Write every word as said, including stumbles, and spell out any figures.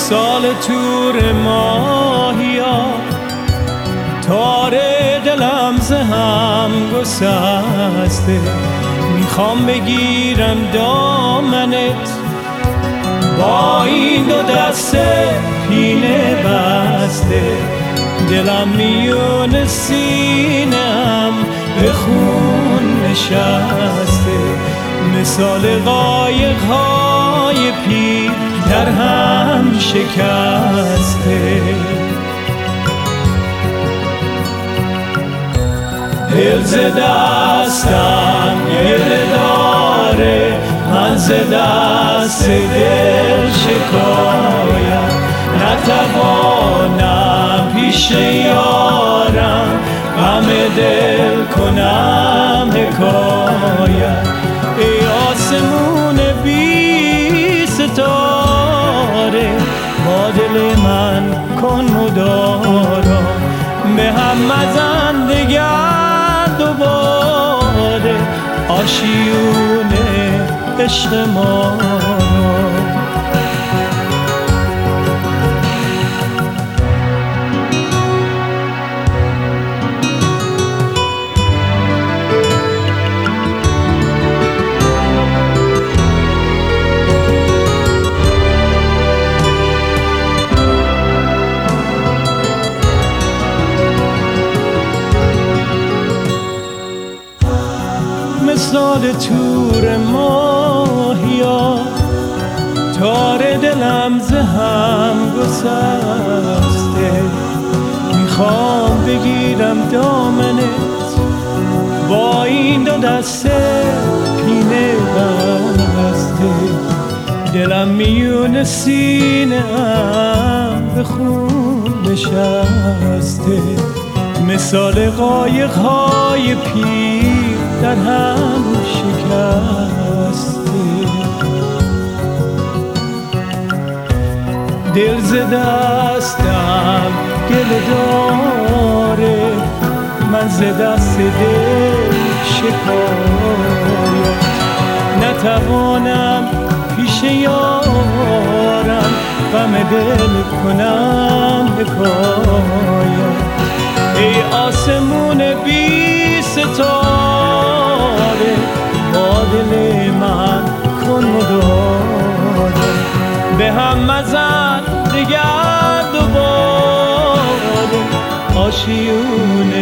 مثال تور ماهیا تار دلم ز هم گسسته، میخوام بگیرم دامنت با این دو دسته پینه بسته، دلم میون سینم به خون نشسته، مثال قایق های پیر در هم شکسته. دل ز دستم گله داره، من ز دست دل شکایم، نتوانم پیش یارم غم دل کنم حکایت. ای آسمون بی ستاره با دل من کن مدارا، به هم مزن دگر دوباره آشیونه عشق ما. مثال تور ماهیا تار دلم ز هم گسسته، میخوام بگیرم دامنت با این دو دسته پینه بسته، دلم میون سینه‌ام به خون نشسته، مثال قایق های پیر در هم شکسته. دل ز دستم گله داره، من ز دست دل شکایت، نتوانم پیش یارم غم دل کنم حکایت. ای آسمون بی ستاره با دل من کن مدارا، به هم مزن دگر دوباره آشیونه